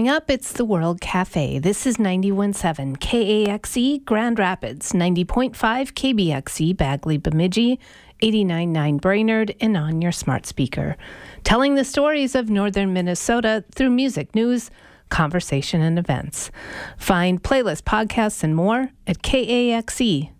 Coming up, it's the World Cafe. This is 91.7 KAXE Grand Rapids, 90.5 KBXE Bagley Bemidji, 89.9 Brainerd, and on your smart speaker. Telling the stories of northern Minnesota through music, news, conversation, and events. Find playlists, podcasts, and more at kaxe.org.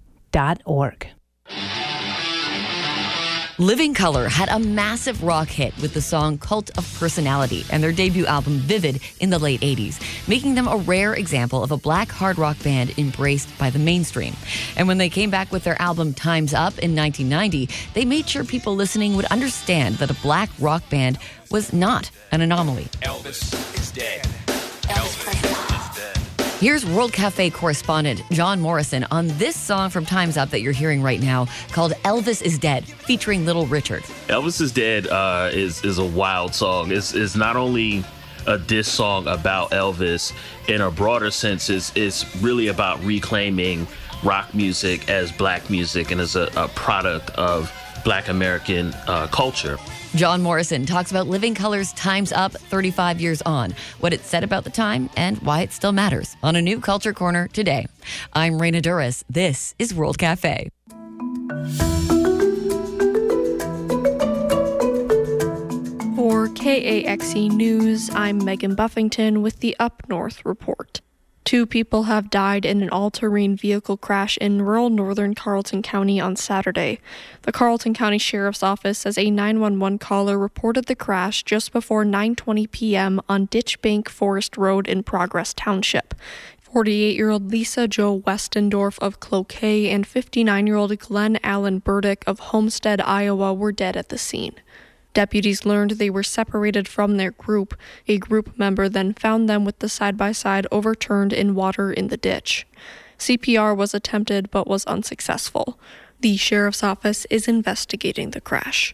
Living Colour had a massive rock hit with the song Cult of Personality and their debut album Vivid in the late 80s, making them a rare example of a black hard rock band embraced by the mainstream. And when they came back with their album Time's Up in 1990, they made sure people listening would understand that a black rock band was not an anomaly. Elvis is dead. Elvis Presley. Here's World Cafe correspondent John Morrison on this song from Time's Up that you're hearing right now called Elvis is Dead, featuring Little Richard. Elvis is Dead is a wild song. It's not only a diss song about Elvis in a broader sense, it's really about reclaiming rock music as black music and as a product of black American culture. John Morrison talks about Living Colour's Time's Up 35 years on, what it said about the time, and why it still matters on A New Culture Corner today. I'm Raina Duras. This is World Cafe. For KAXE News, I'm Megan Buffington with the Up North Report. 2 people have died in an all-terrain vehicle crash in rural northern Carleton County on Saturday. The Carleton County Sheriff's Office says a 911 caller reported the crash just before 9:20 p.m. on Ditch Bank Forest Road in Progress Township. 48-year-old Lisa Jo Westendorf of Cloquet and 59-year-old Glenn Allen Burdick of Homestead, Iowa were dead at the scene. Deputies learned they were separated from their group. A group member then found them with the side-by-side overturned in water in the ditch. CPR was attempted but was unsuccessful. The sheriff's office is investigating the crash.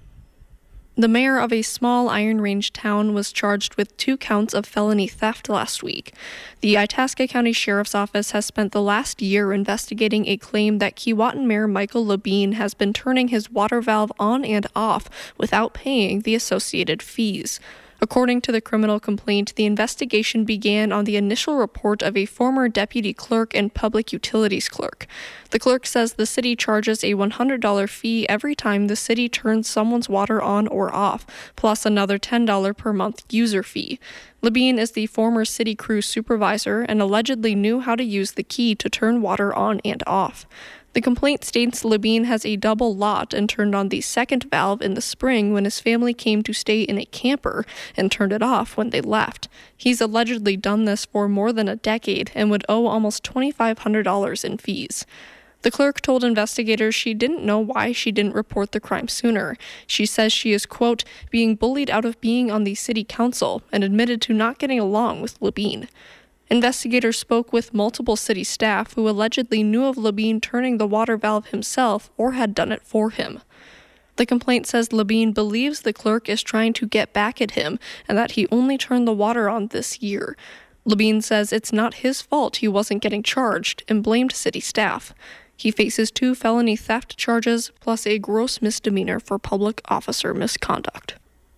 The mayor of a small Iron Range town was charged with 2 counts of felony theft last week. The Itasca County Sheriff's Office has spent the last year investigating a claim that Keewatin Mayor Michael Labine has been turning his water valve on and off without paying the associated fees. According to the criminal complaint, the investigation began on the initial report of a former deputy clerk and public utilities clerk. The clerk says the city charges a $100 fee every time the city turns someone's water on or off, plus another $10 per month user fee. Labine is the former city crew supervisor and allegedly knew how to use the key to turn water on and off. The complaint states Labine has a double lot and turned on the second valve in the spring when his family came to stay in a camper and turned it off when they left. He's allegedly done this for more than a decade and would owe almost $2,500 in fees. The clerk told investigators she didn't know why she didn't report the crime sooner. She says she is, quote, being bullied out of being on the city council and admitted to not getting along with Labine. Investigators spoke with multiple city staff who allegedly knew of Labine turning the water valve himself or had done it for him. The complaint says Labine believes the clerk is trying to get back at him and that he only turned the water on this year. Labine says it's not his fault he wasn't getting charged and blamed city staff. He faces 2 felony theft charges plus a gross misdemeanor for public officer misconduct.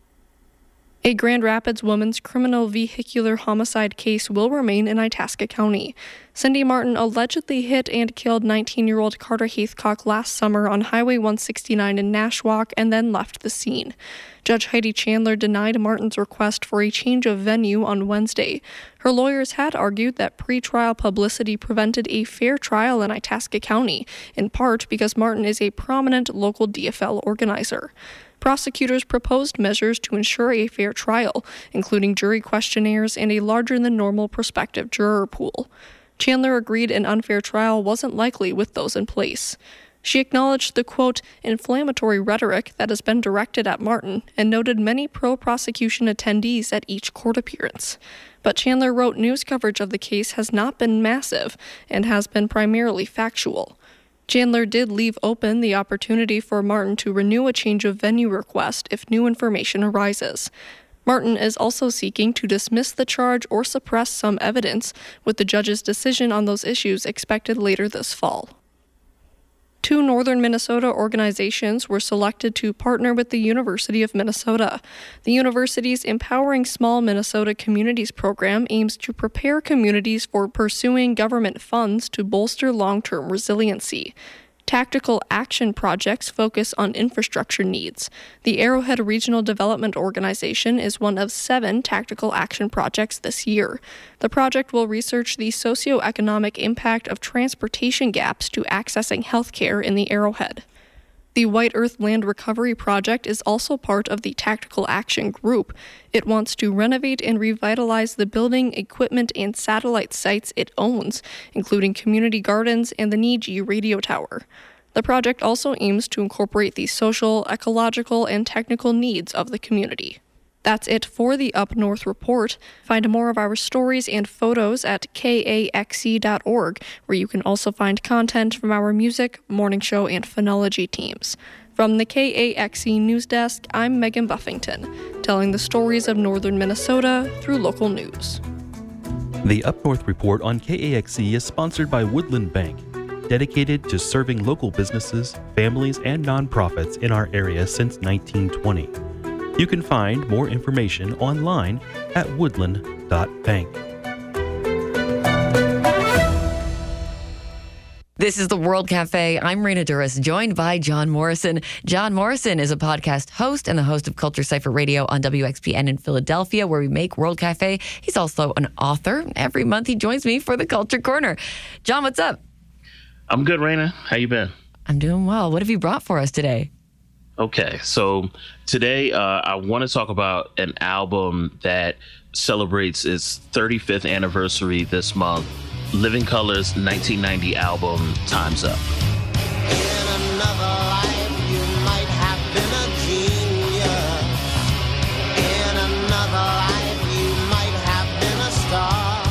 A Grand Rapids woman's criminal vehicular homicide case will remain in Itasca County. Cindy Martin allegedly hit and killed 19-year-old Carter Haithcock last summer on Highway 169 in Nashwauk and then left the scene. Judge Heidi Chandler denied Martin's request for a change of venue on Wednesday. Her lawyers had argued that pretrial publicity prevented a fair trial in Itasca County, in part because Martin is a prominent local DFL organizer. Prosecutors proposed measures to ensure a fair trial, including jury questionnaires and a larger-than-normal prospective juror pool. Chandler agreed an unfair trial wasn't likely with those in place. She acknowledged the, quote, inflammatory rhetoric that has been directed at Martin and noted many pro-prosecution attendees at each court appearance. But Chandler wrote news coverage of the case has not been massive and has been primarily factual. Chandler did leave open the opportunity for Martin to renew a change of venue request if new information arises. Martin is also seeking to dismiss the charge or suppress some evidence, with the judge's decision on those issues expected later this fall. 2 northern Minnesota organizations were selected to partner with the University of Minnesota. The university's Empowering Small Minnesota Communities program aims to prepare communities for pursuing government funds to bolster long-term resiliency. Tactical action projects focus on infrastructure needs. The Arrowhead Regional Development Organization is one of 7 tactical action projects this year. The project will research the socioeconomic impact of transportation gaps to accessing health care in the Arrowhead. The White Earth Land Recovery Project is also part of the Tactical Action Group. It wants to renovate and revitalize the building, equipment, and satellite sites it owns, including community gardens and the Niji radio tower. The project also aims to incorporate the social, ecological, and technical needs of the community. That's it for the Up North Report. Find more of our stories and photos at kaxe.org, where you can also find content from our music, morning show, and phonology teams. From the KAXE News Desk, I'm Megan Buffington, telling the stories of northern Minnesota through local news. The Up North Report on KAXE is sponsored by Woodland Bank, dedicated to serving local businesses, families, and nonprofits in our area since 1920. You can find more information online at woodland.bank. This is the World Cafe. I'm Raina Duras, joined by John Morrison. John Morrison is a podcast host and the host of Culture Cypher Radio on WXPN in Philadelphia, where we make World Cafe. He's also an author. Every month he joins me for the Culture Corner. John, what's up? I'm good, Raina. How you been? I'm doing well. What have you brought for us today? Okay, so today I want to talk about an album that celebrates its 35th anniversary this month, Living Colour's 1990 album, Time's Up. In another life, you might have been a genius. In another life, you might have been a star.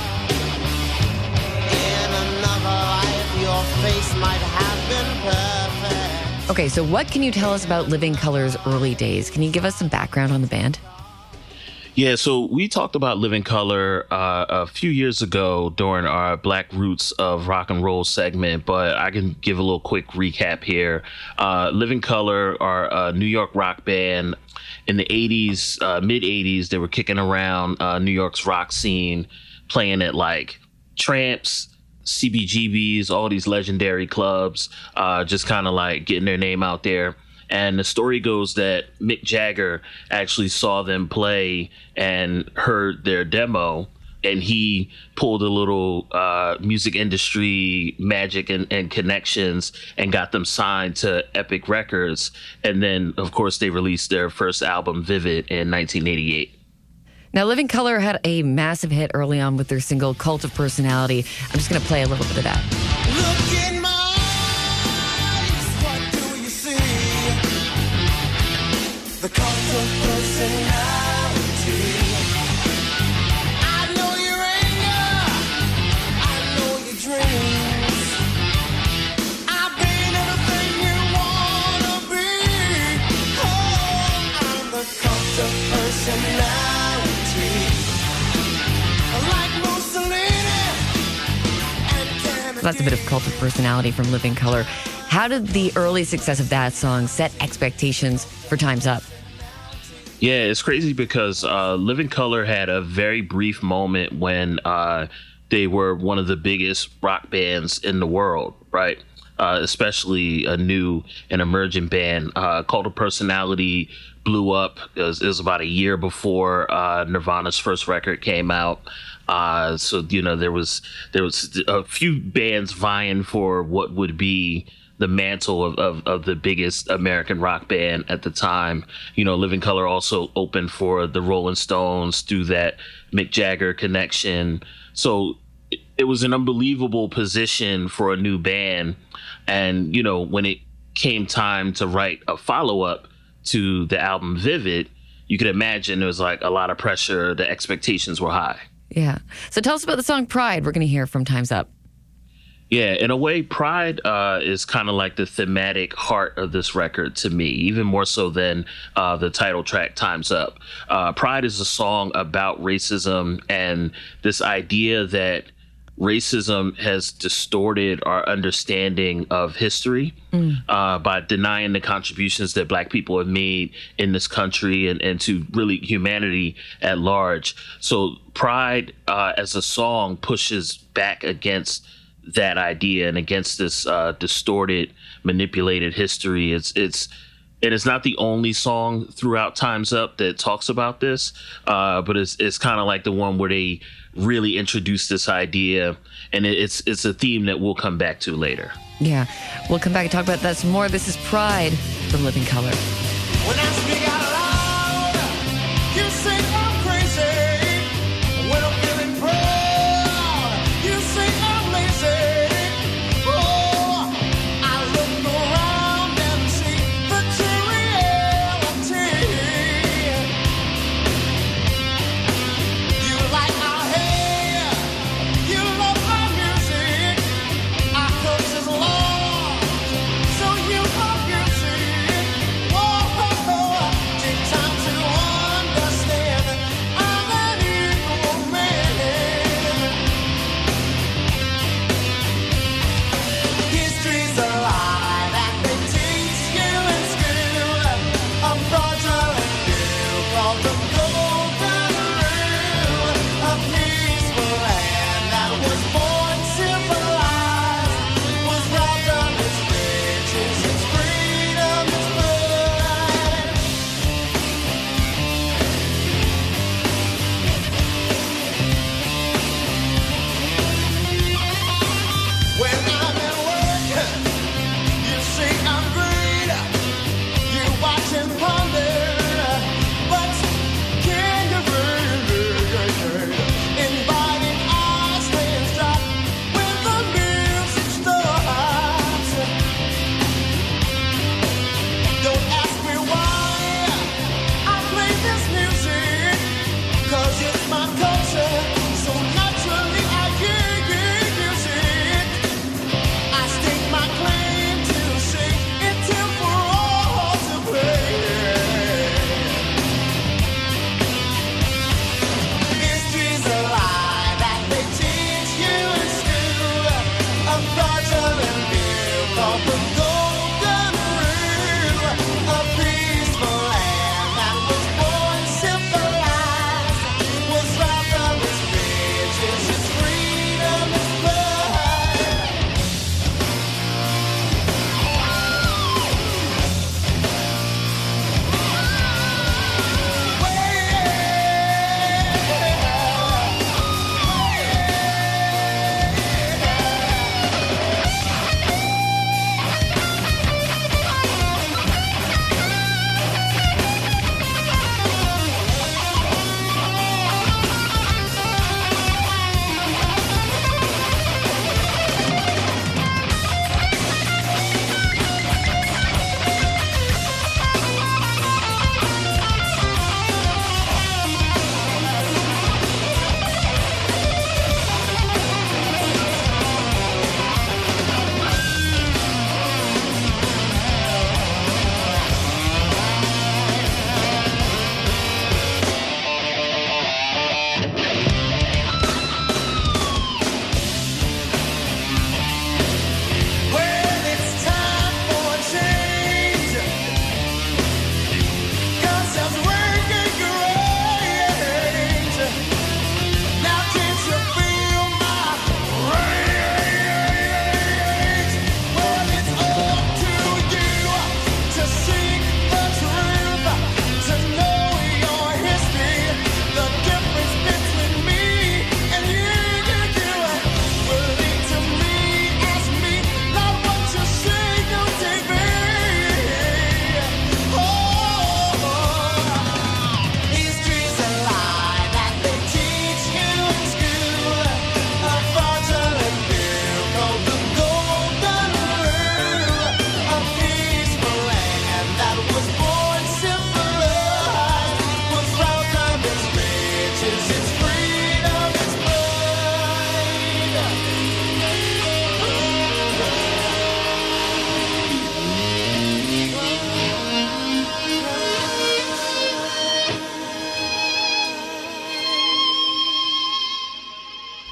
In another life, your face might have been perfect. Okay, so what can you tell us about Living Colour's early days? Can you give us some background on the band? Yeah, so we talked about Living Colour a few years ago during our Black Roots of Rock and Roll segment, but I can give a little quick recap here. Living Colour are a New York rock band. In the 80s, mid-80s, they were kicking around New York's rock scene, playing at like Tramps, CBGBs, all these legendary clubs, just kind of like getting their name out there. And the story goes that Mick Jagger actually saw them play and heard their demo, and he pulled a little music industry magic and connections and got them signed to Epic Records. And then, of course, they released their first album, Vivid, in 1988. Now, Living Colour had a massive hit early on with their single Cult of Personality. I'm just going to play a little bit of that. Look in my eyes, what do you see? The cult of personality. I know your anger, I know your dreams. I've been everything you wanna be. Oh, I'm the cult of personality. So that's a bit of Cult of Personality from Living Colour. How did the early success of that song set expectations for Time's Up? Yeah, it's crazy because Living Colour had a very brief moment when they were one of the biggest rock bands in the world, right? Especially a new and emerging band. Cult of Personality blew up. It was about a year before Nirvana's first record came out. So, you know, there was a few bands vying for what would be the mantle of the biggest American rock band at the time. You know, Living Colour also opened for the Rolling Stones through that Mick Jagger connection. So it was an unbelievable position for a new band. And, you know, when it came time to write a follow-up to the album Vivid, you could imagine there was like a lot of pressure. The expectations were high. Yeah. So tell us about the song Pride we're going to hear from Time's Up. Yeah, in a way, Pride is kind of like the thematic heart of this record to me, even more so than the title track, Time's Up. Pride is a song about racism and this idea that racism has distorted our understanding of history by denying the contributions that Black people have made in this country and to really humanity at large. So Pride as a song pushes back against that idea and against this distorted, manipulated history. It's not the only song throughout Time's Up that talks about this, but it's kind of like the one where they really introduce this idea, and it's a theme that we'll come back to later. Yeah, we'll come back and talk about that some more. This is Pride from Living Color. When I speak out loud, you say I'm crazy. When I'm feeling proud, you say I'm lazy. Oh, I look around and see the true reality. You like our hair, you love our music. Our culture's lost, so you are guilty. Whoa,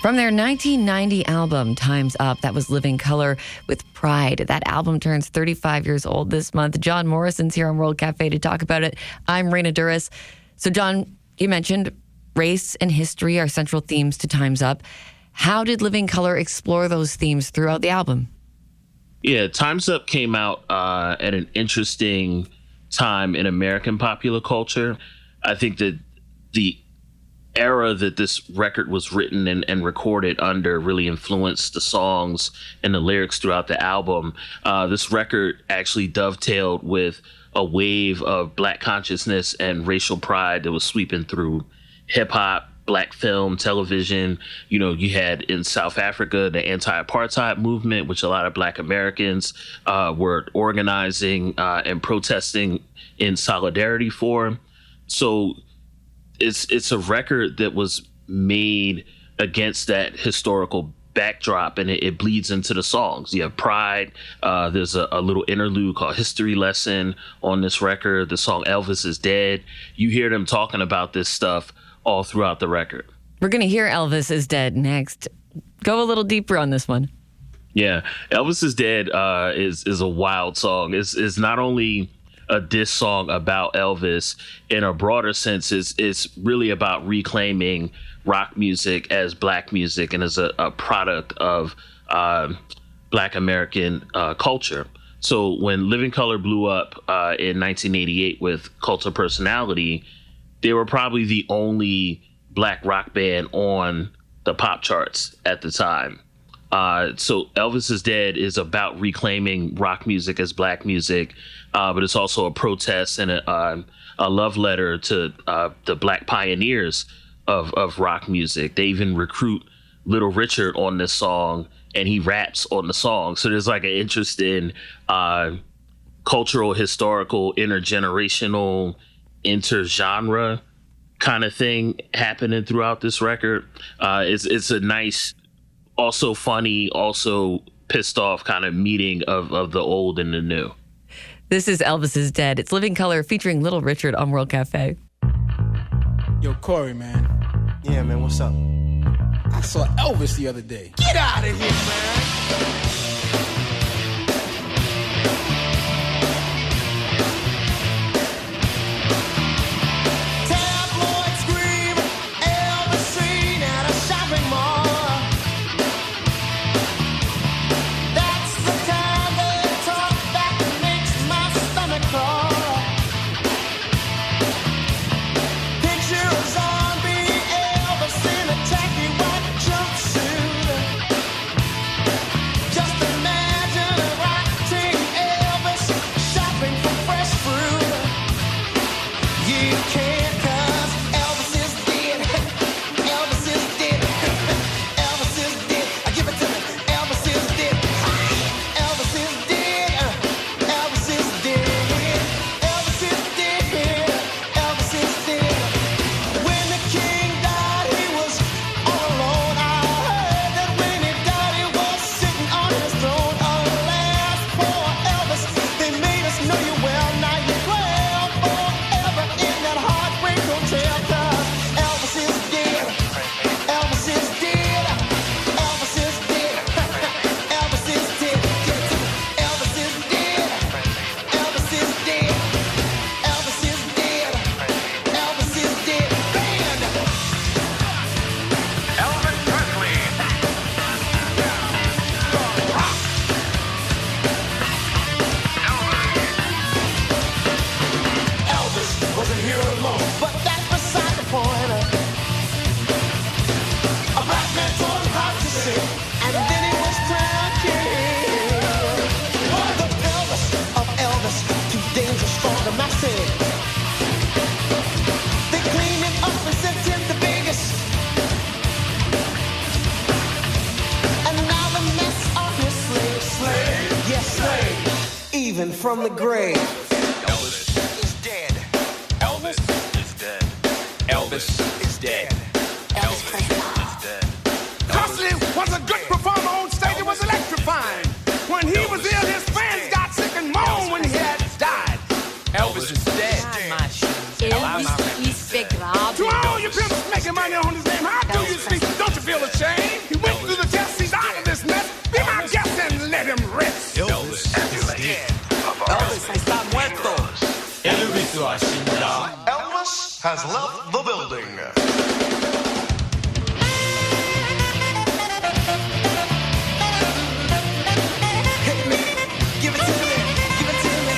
From their 1990 album, Time's Up, that was Living Color with Pride. That album turns 35 years old this month. John Morrison's here on World Cafe to talk about it. I'm Raina Duras. So, John, you mentioned race and history are central themes to Time's Up. How did Living Color explore those themes throughout the album? Yeah, Time's Up came out at an interesting time in American popular culture. I think that the era that this record was written and recorded under really influenced the songs and the lyrics throughout the album. This record actually dovetailed with a wave of Black consciousness and racial pride that was sweeping through hip hop, Black film, television. You know, you had in South Africa the anti-apartheid movement, which a lot of Black Americans were organizing and protesting in solidarity for. So it's a record that was made against that historical backdrop, and it bleeds into the songs. You have Pride. There's a little interlude called History Lesson on this record. The song Elvis is Dead. You hear them talking about this stuff all throughout the record. We're going to hear Elvis is Dead next. Go a little deeper on this one. Yeah, Elvis is Dead is a wild song. It's not only a diss song about Elvis in a broader sense. It's really about reclaiming rock music as Black music and as a product of Black American culture. So when Living Color blew up in 1988 with Cult of Personality, they were probably the only Black rock band on the pop charts at the time. So Elvis is Dead is about reclaiming rock music as Black music, but it's also a protest and a love letter to the Black pioneers of rock music. They even recruit Little Richard on this song, and he raps on the song. So there's like an interesting cultural, historical, intergenerational, intergenre kind of thing happening throughout this record. It's a nice, also funny, also pissed off kind of meeting of the old and the new. This is Elvis is Dead. It's Living Color featuring Little Richard on World Cafe. Yo, Corey, man. Yeah, man, what's up? I saw Elvis the other day. Get out of here, man! Tabloids scream, Elvis seen at a shopping mall. That's the kind of talk that makes my stomach crawl. Picture a zombie Elvis in a tacky white jumpsuit. Just imagine a rock-ting Elvis shopping for fresh fruit. You can't, 'cause Elvis is dead. Elvis is dead. Elvis is dead. Give it to me. Elvis is dead. Elvis is dead. Elvis is dead. Elvis is dead. Elvis is dead. When the king died, he was all alone. I heard that when he died, he was sitting on his throne. Alas, poor Elvis, they made us know you well. Now you dwell forever in that heartbreak hotel. 'Cause Elvis is dead. Elvis is dead. Elvis is dead. Elvis is dead. Give it to me. Elvis is dead. Elvis is dead. Elvis is dead. Elvis is dead. Band. Elvis Presley. Elvis wasn't here alone, but that's beside the point. A black man told him how to sing, and then he was crowned king. The Elvis of Elvis, too dangerous for the masses. They cleaned him up and sent him to Vegas, and now the mess are his slaves. Yes, slaves, even from the grave. Elvis is dead. Elvis is dead. Elvis is dead. Elvis is dead. Presley was a good performer on stage. It was electrifying. When he was ill, his fans got sick and moaned when he had died. Elvis is dead. To all you pimps making money on his name, how do you speak? Don't you feel ashamed? let him rest. Elvis is dead. Elvis está muerto. Elvis has left the building. Give it to me, give it to me.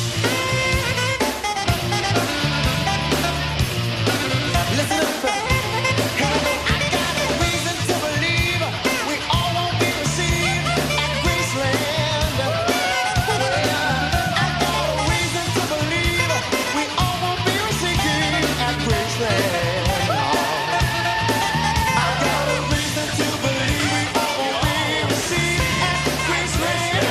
Listen up. I got a reason to believe we all won't be received at Graceland. I got a reason to believe we all won't be received at Graceland. I got a reason to believe we all won't be received at Graceland.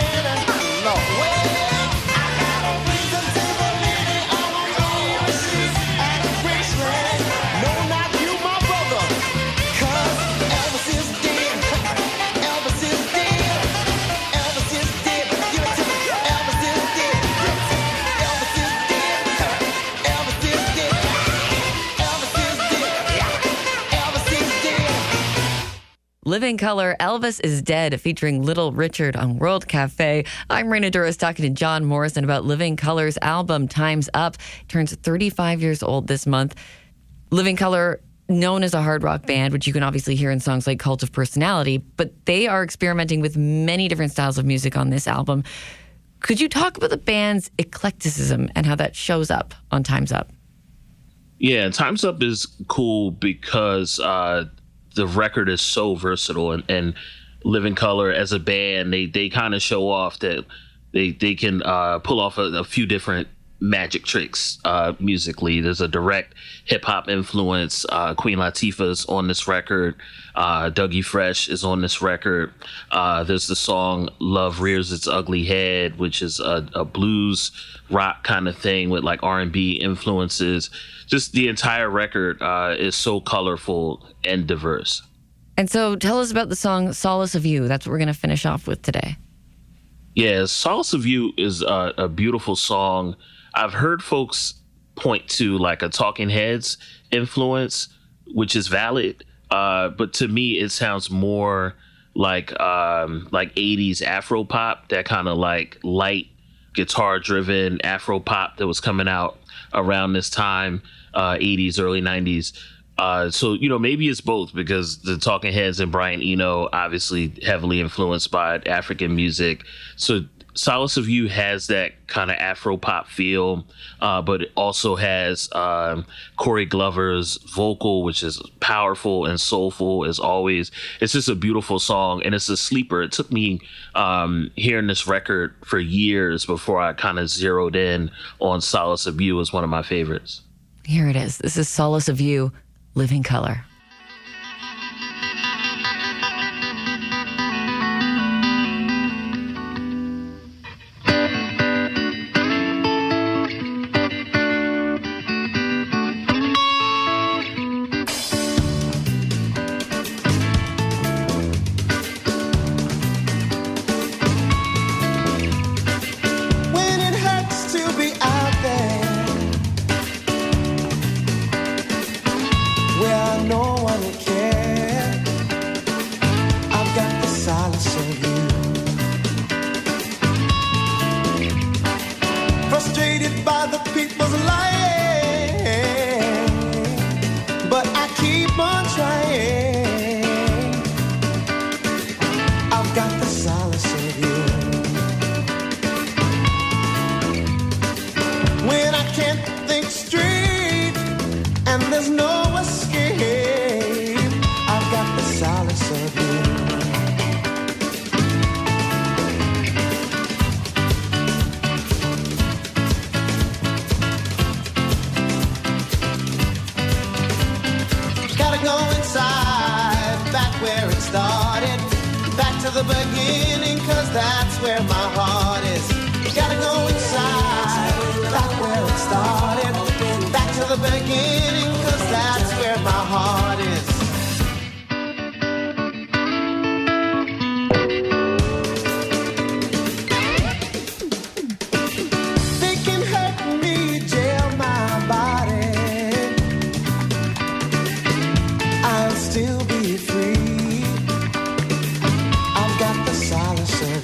Living Color, Elvis is Dead, featuring Little Richard on World Cafe. I'm Raina Duras talking to John Morrison about Living Color's album, Time's Up. Turns 35 years old this month. Living Color, known as a hard rock band, which you can obviously hear in songs like Cult of Personality, but they are experimenting with many different styles of music on this album. Could you talk about the band's eclecticism and how that shows up on Time's Up? Yeah, Time's Up is cool because the record is so versatile, and Living Color as a band, they kind of show off that they can pull off a few different magic tricks musically. There's a direct hip hop influence. Queen Latifah's on this record. Dougie Fresh is on this record. There's the song Love Rears Its Ugly Head, which is a blues rock kind of thing with like R&B influences. Just the entire record is so colorful and diverse. And so tell us about the song Solace of You. That's what we're going to finish off with today. Yeah, Solace of You is a beautiful song. I've heard folks point to like a Talking Heads influence, which is valid. But to me, it sounds more like 80s Afro pop, that kind of like light guitar driven Afro pop that was coming out around this time, 80s, early 90s. So, maybe it's both, because the Talking Heads and Brian Eno obviously heavily influenced by African music. So Solace of You has that kind of Afro pop feel, but it also has Corey Glover's vocal, which is powerful and soulful as always. It's just a beautiful song, and it's a sleeper. It took me hearing this record for years before I kind of zeroed in on Solace of You as one of my favorites. Here it is. This is Solace of You, Living Color. When it hurts to be out there, where no one will care, I've got the solace of you. Frustrated by the people's lying, but I keep on trying. I've got the solace of you. When I can't think straight and there's no escape, I've got the solace of you. Gotta go inside, back where it started, back to the beginning, 'cause that's where my heart is. Gotta go inside, back where it started, back to the beginning, 'cause that's where my heart is. They can hurt me, jail my body, I'll still be free. I've got the solace of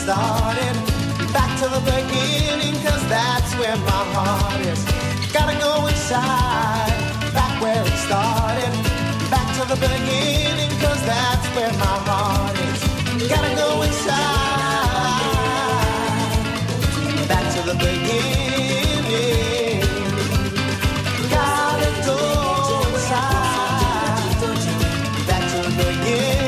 started. Back to the beginning, cause that's where my heart is. Gotta go inside, back where it started. Back to the beginning, cause that's where my heart is. Gotta go inside, back to the beginning. Gotta go inside, back to the beginning.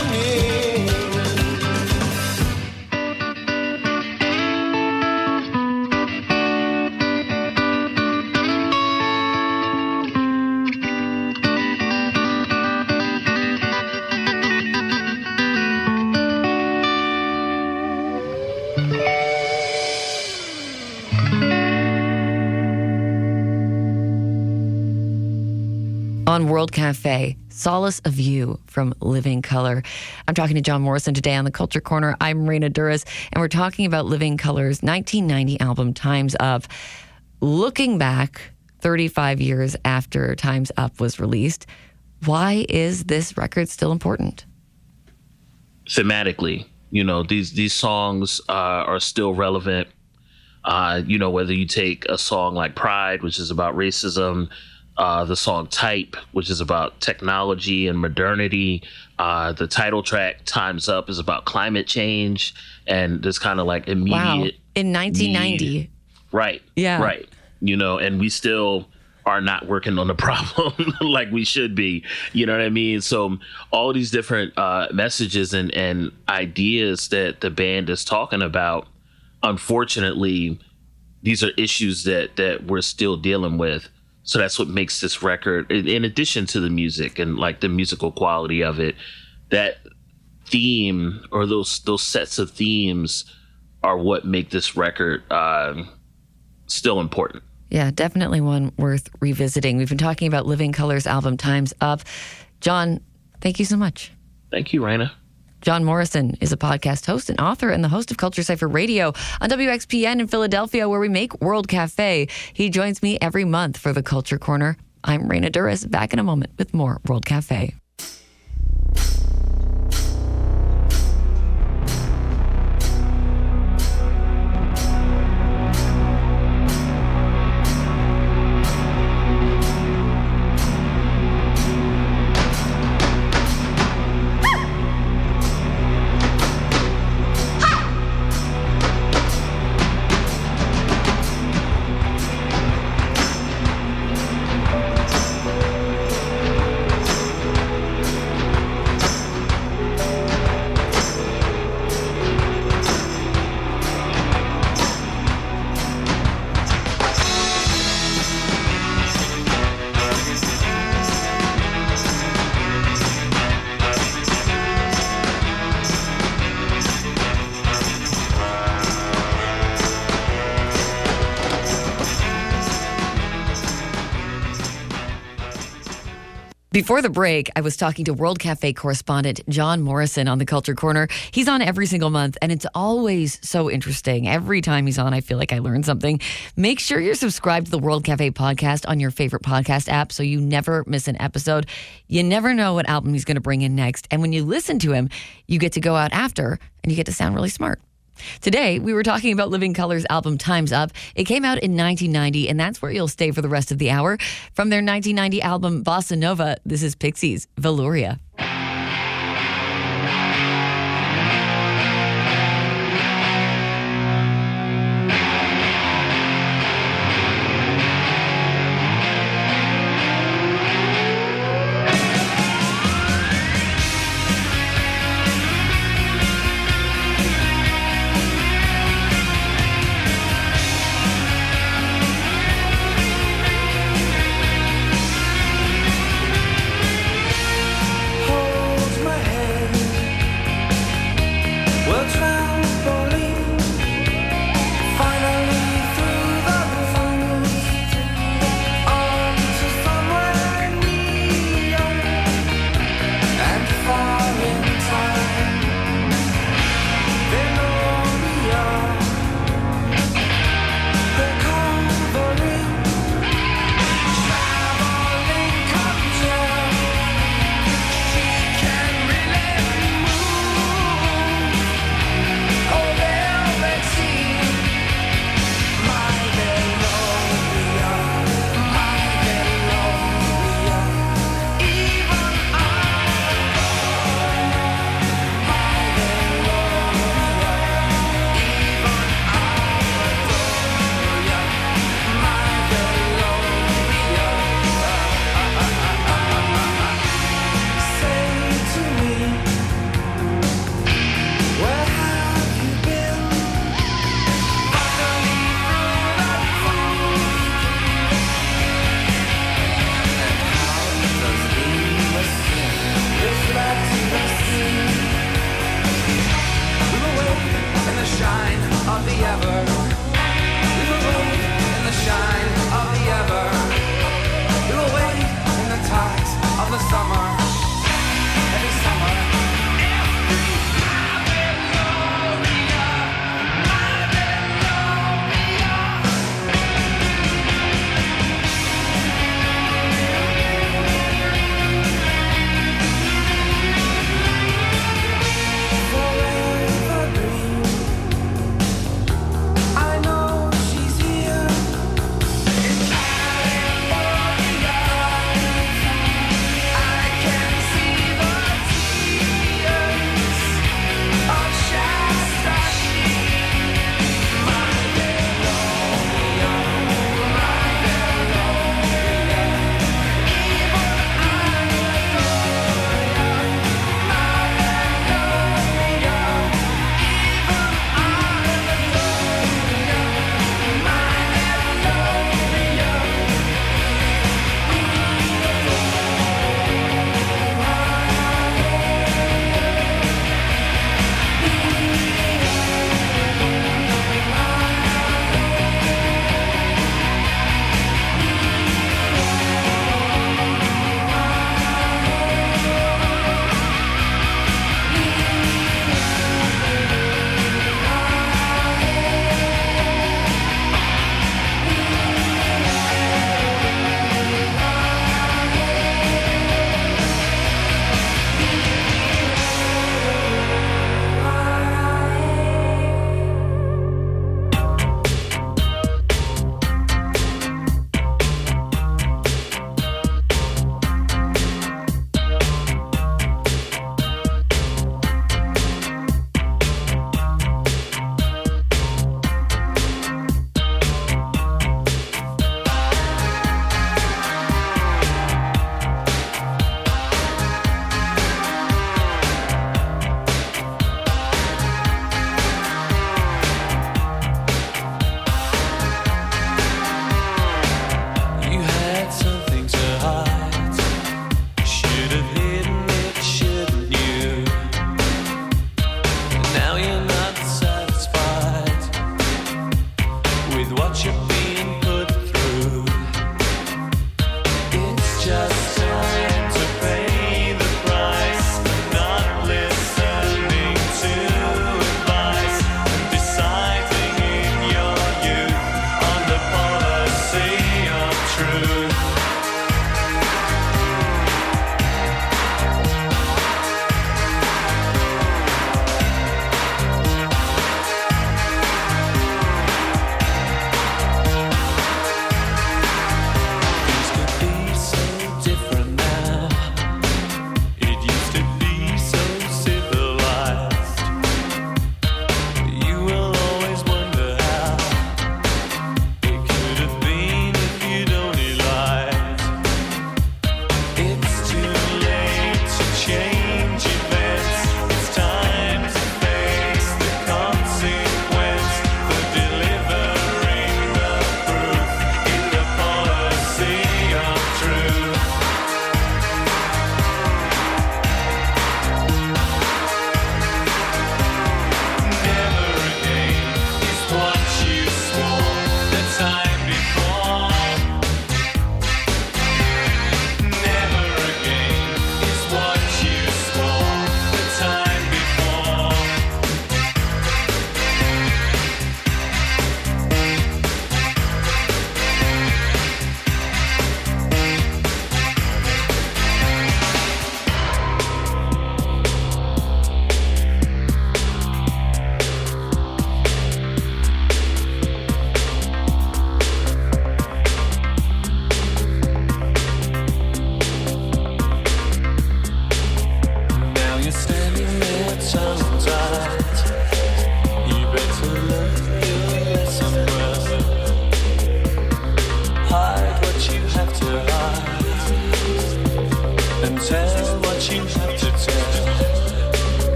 On World Cafe, Solace of You from Living Colour. I'm talking to John Morrison today on the Culture Corner. I'm Raina Duras, and we're talking about Living Colour's 1990 album, Time's Up. Looking back 35 years after Time's Up was released, why is this record still important? Thematically, these songs are still relevant. Whether you take a song like Pride, which is about racism, the song Type, which is about technology and modernity. The title track, Time's Up, is about climate change and this kind of like immediate. Wow. In 1990. Need. Right. Yeah. Right. And we still are not working on the problem like we should be. You know what I mean? So all these different messages and ideas that the band is talking about, unfortunately, these are issues that we're still dealing with. So that's what makes this record, in addition to the music and like the musical quality of it, that theme or those sets of themes are what make this record still important. Yeah, definitely one worth revisiting. We've been talking about Living Colour's album, Time's Up. John, thank you so much. Thank you, Raina. John Morrison is a podcast host and author and the host of Culture Cypher Radio on WXPN in Philadelphia, where we make World Cafe. He joins me every month for the Culture Corner. I'm Raina Duras, back in a moment with more World Cafe. Before the break, I was talking to World Cafe correspondent John Morrison on the Culture Corner. He's on every single month, and it's always so interesting. Every time he's on, I feel like I learn something. Make sure you're subscribed to the World Cafe podcast on your favorite podcast app so you never miss an episode. You never know what album he's going to bring in next. And when you listen to him, you get to go out after, and you get to sound really smart. Today, we were talking about Living Colour's album, Time's Up. It came out in 1990, and that's where you'll stay for the rest of the hour. From their 1990 album, Bossa Nova, this is Pixies, Velouria.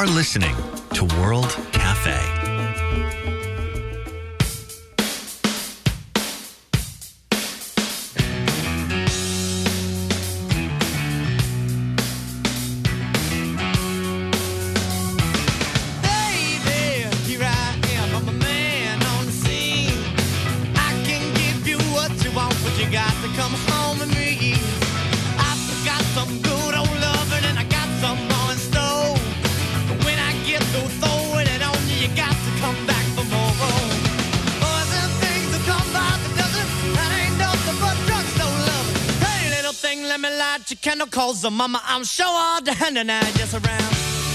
are listening to World Cafe. Candle calls the mama, I'm sure all the hand and I just around.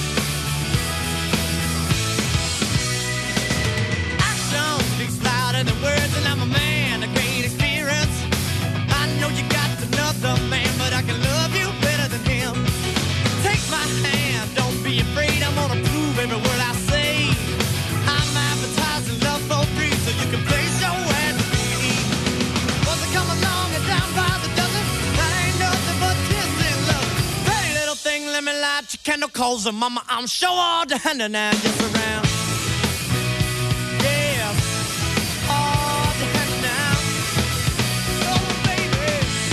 Action speaks louder than words, and I'm a man, a great experience. I know you got another man, but I can love you better than him. Take my hand, don't be afraid, I'm gonna prove every word I say. I'm advertising love for free, so you can place your ad to me. Once I come along and down by the dozen, that ain't nothing but let me light your candle, calls her mama, I'm sure all the hand and I just around. Yeah, all the hand now. Oh, baby.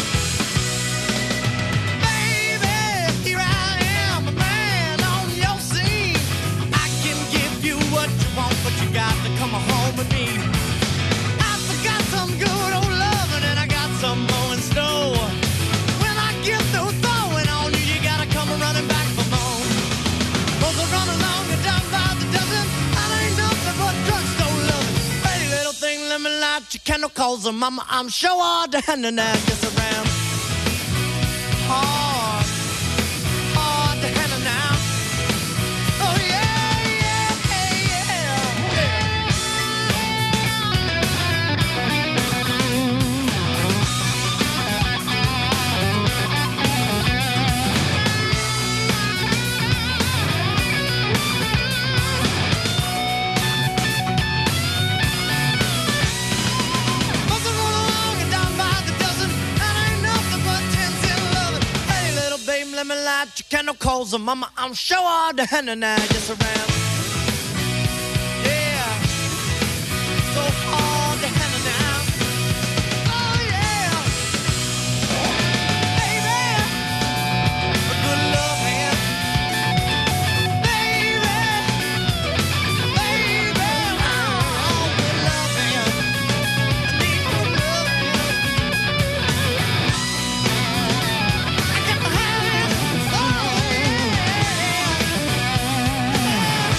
Baby, here I am, a man on your scene. I can give you what you want, but you got to come home with me. I forgot some good old loving, and I got some more in store. When I get through throwing on you, you gotta come running back for more. Both are running along and down by the dozen. I ain't nothing but drugstore loving. Hey, little thing, let me light your candle, calls her mama, I'm sure all the hand and I just around. Hard, hard to handle now. Oh yeah, yeah, yeah, yeah. Let me light your candle, calls her mama, I'm sure all the hand and I just around. Yeah, so hard to handle now. Oh yeah, baby, a good love hand. Baby, baby, oh, good love hand. I need good love hand. I got my hand.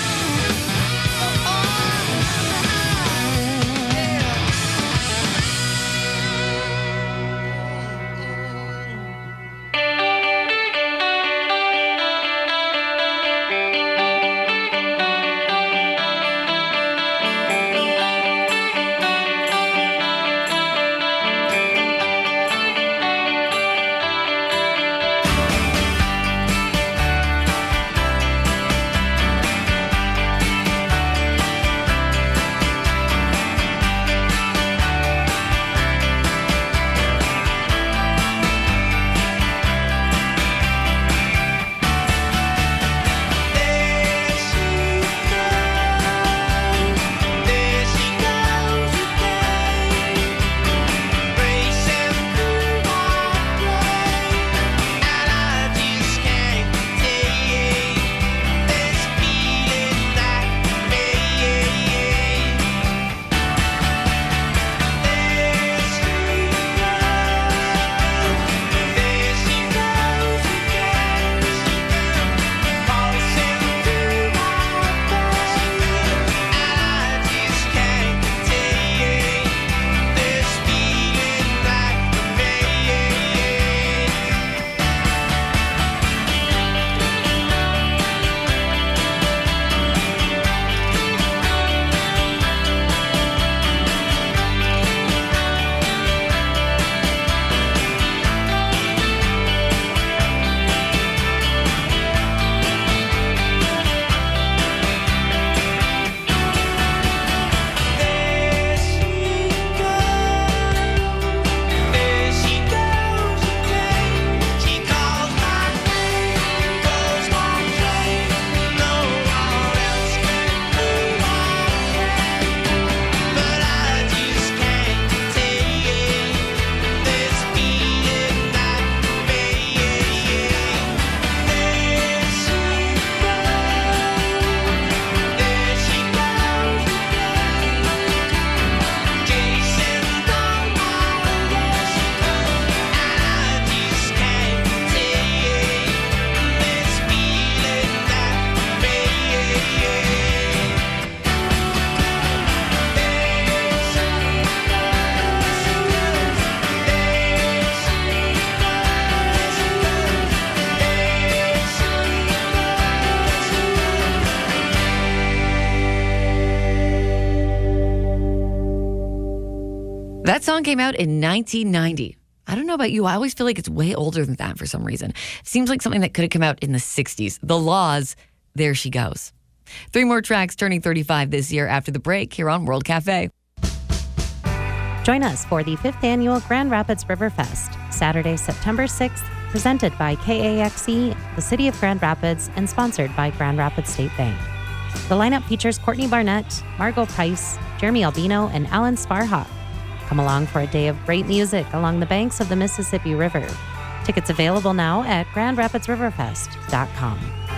That song came out in 1990. I don't know about you. I always feel like it's way older than that for some reason. It seems like something that could have come out in the 60s. The Laws, There She Goes. 3 more tracks turning 35 this year after the break here on World Cafe. Join us for the 5th annual Grand Rapids River Fest, Saturday, September 6th, presented by KAXE, the City of Grand Rapids, and sponsored by Grand Rapids State Bank. The lineup features Courtney Barnett, Margot Price, Jeremy Albino, and Alan Sparhawk. Come along for a day of great music along the banks of the Mississippi River. Tickets available now at grandrapidsriverfest.com.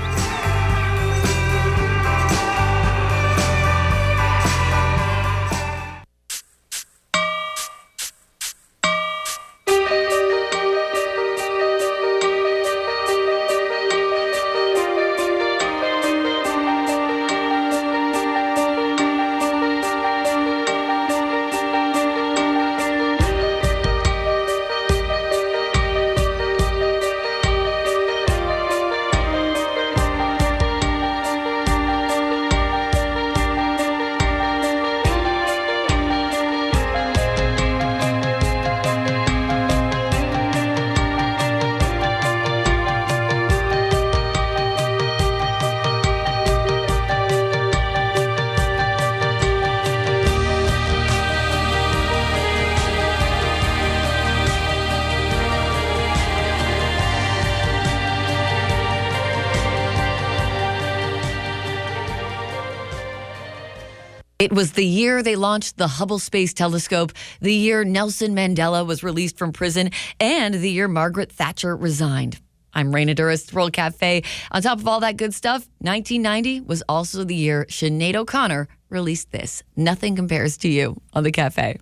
It was the year they launched the Hubble Space Telescope, the year Nelson Mandela was released from prison, and the year Margaret Thatcher resigned. I'm Raina Duras, World Cafe. On top of all that good stuff, 1990 was also the year Sinead O'Connor released this, Nothing Compares to You, on the Cafe.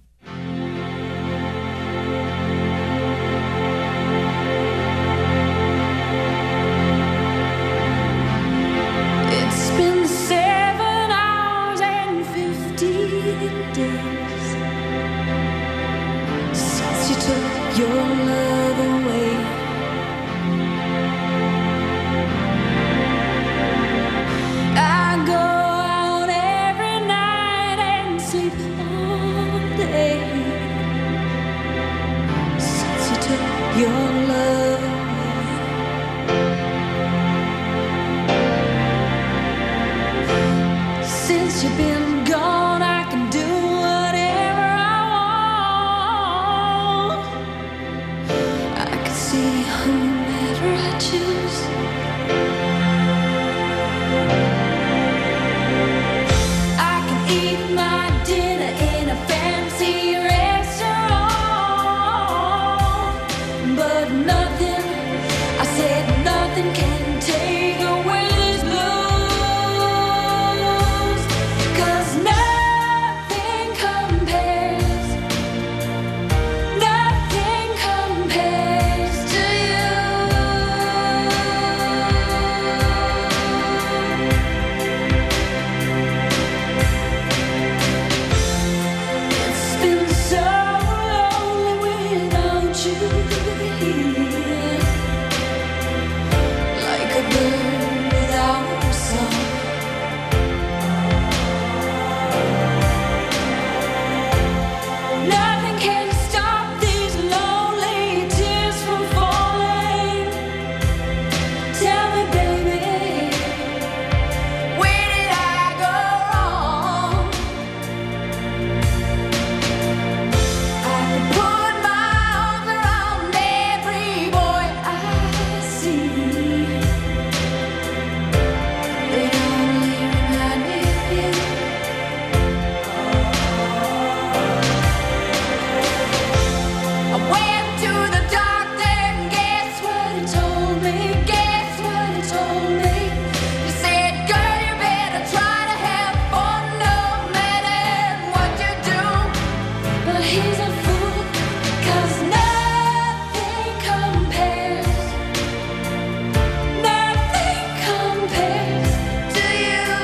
It's been 7 hours and 50 days since you took your love away. I go out every night and sleep all day since you took your love away. Since you've been gone, I can do whatever I want. I can see whomever I choose. I can eat my dinner in a fancy restaurant, but nothing, I said nothing can take away this blues, 'cause nothing compares to you. It's been so lonely without you here, like a bird without a song. Nothing can stop these lonely tears from falling. Tell me, baby, where did I go wrong? I could put my arms around every boy I see. They only remind me of you. I went to the doctor and guess what he told me? Guess what he told me? He said, girl, you better try to have fun no matter what you do. But he's a fool, 'cause nothing compares to you.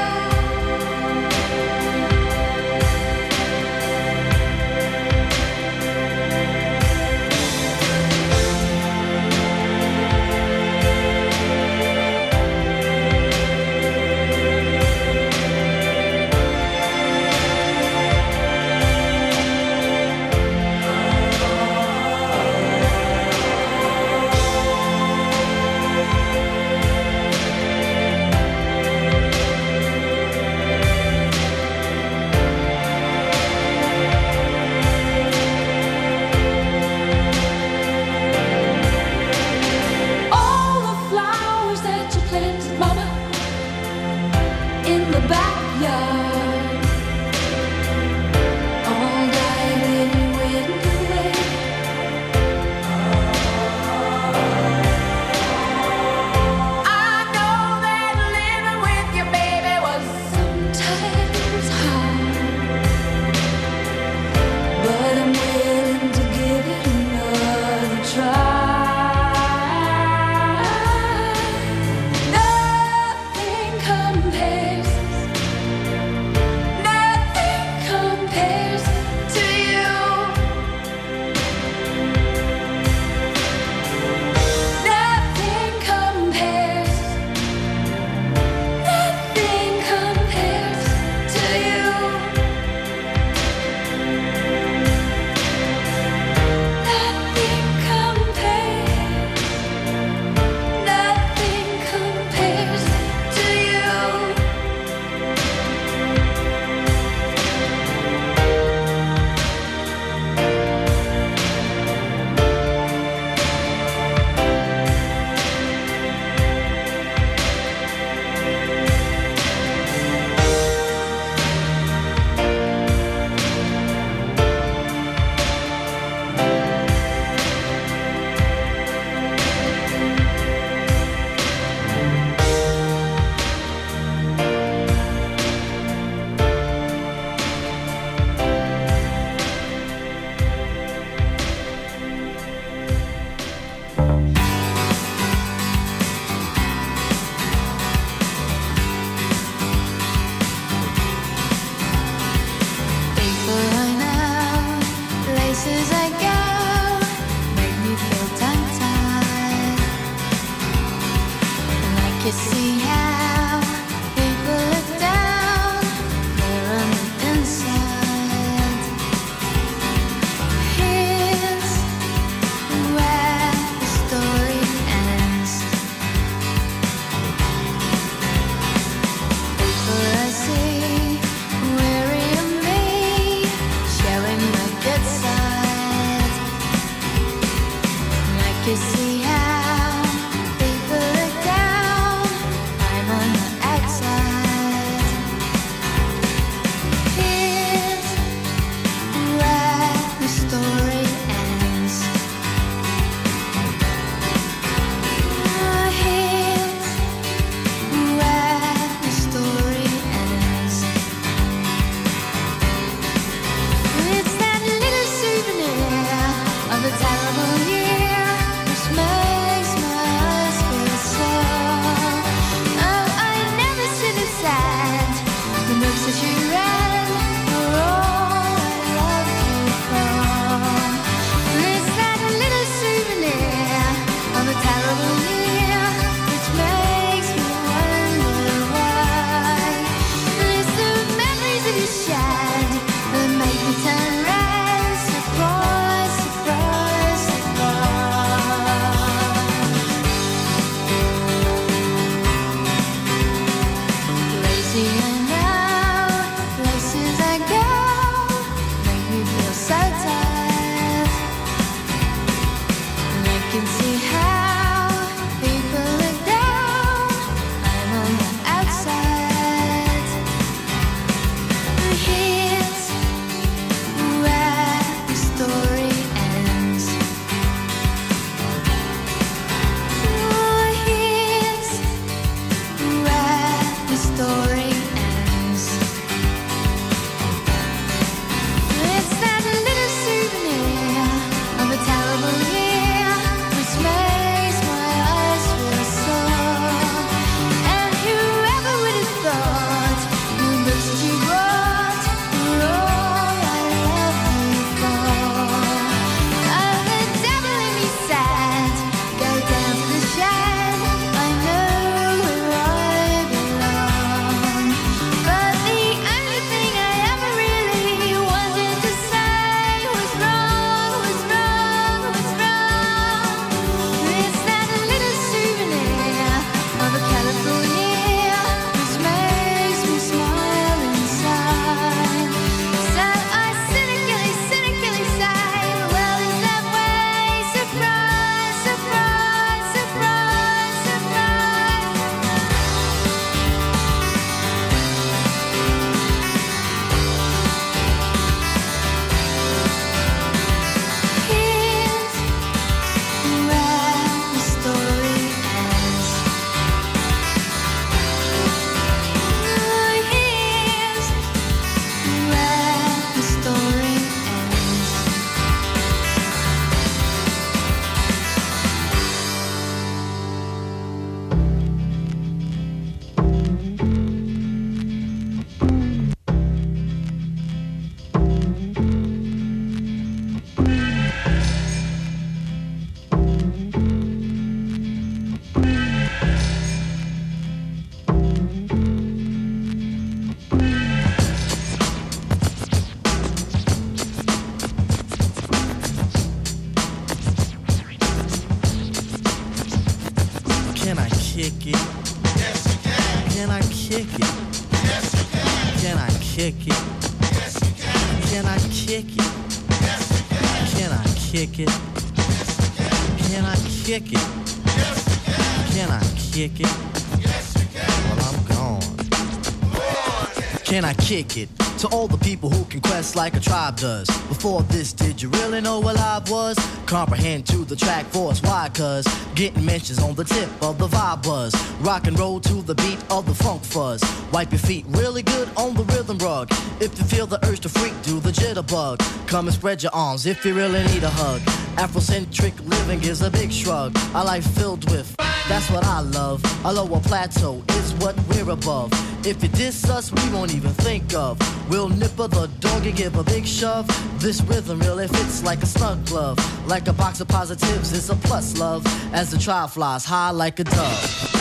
kick it? Can I kick it? Can I kick it? Well, I'm gone. Can I kick it? To all the people who can quest like a tribe does. Before this, did you really know what live was? Comprehend to the track force, why? Cause getting mentions on the tip of the vibe buzz. Rock and roll to the beat of the funk fuzz. Wipe your feet really good on the rhythm rug. If you feel the urge to freak, do the jitterbug. Come and spread your arms if you really need a hug. Afrocentric living is a big shrug. A life filled with, that's what I love. A lower plateau is what we're above. If you diss us, we won't even think of. We'll nipper the dog and give a big shove. This rhythm really fits like a snug glove. Like a box of positives, it's a plus, love. As the tribe flies high like a dove.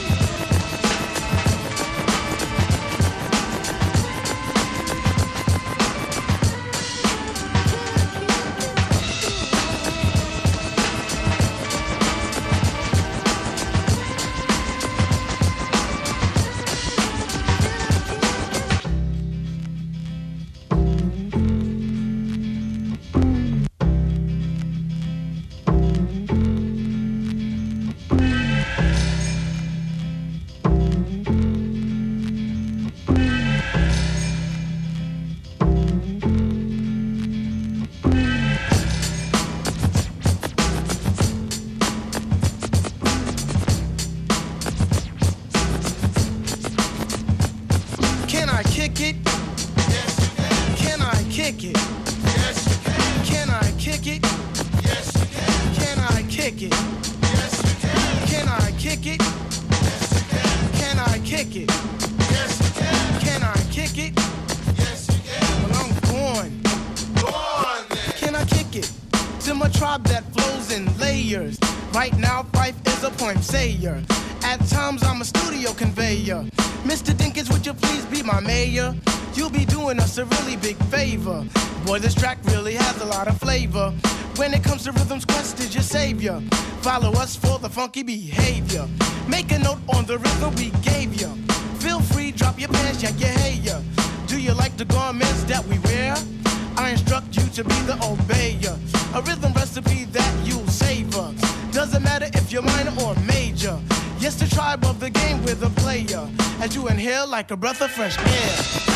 Boy, this track really has a lot of flavor. When it comes to Rhythm's Quest is your savior. Follow us for the funky behavior. Make a note on the rhythm we gave you. Feel free, drop your pants, yeah, yeah, hey, yeah. Do you like the garments that we wear? I instruct you to be the obeyer. A rhythm recipe that you'll savor. Doesn't matter if you're minor or major. Yes, the tribe of the game with a player. As you inhale like a breath of fresh air.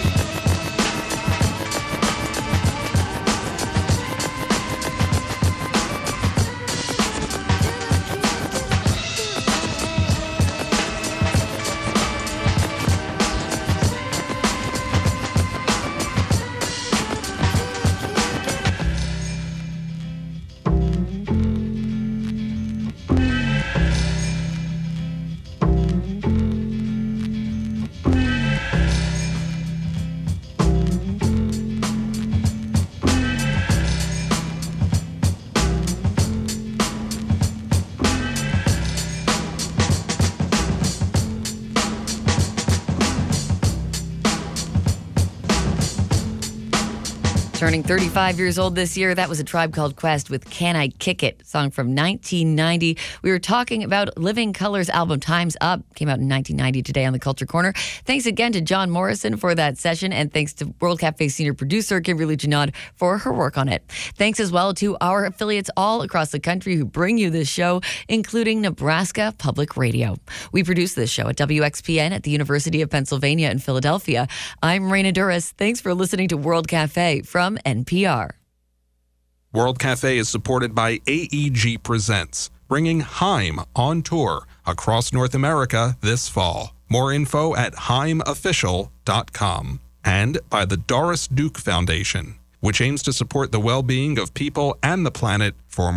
Turning 35 years old this year, that was A Tribe Called Quest with Can I Kick It, song from 1990. We were talking about Living Colour's album Time's Up, came out in 1990 today on the Culture Corner. Thanks again to John Morrison for that session, and thanks to World Cafe senior producer Kimberly Junod for her work on it. Thanks as well to our affiliates all across the country who bring you this show, including Nebraska Public Radio. We produce this show at WXPN at the University of Pennsylvania in Philadelphia. I'm Raina Duras. Thanks for listening to World Cafe from NPR. World Cafe is supported by AEG Presents, bringing Haim on tour across North America this fall. More info at haimofficial.com. And by the Doris Duke Foundation, which aims to support the well-being of people and the planet for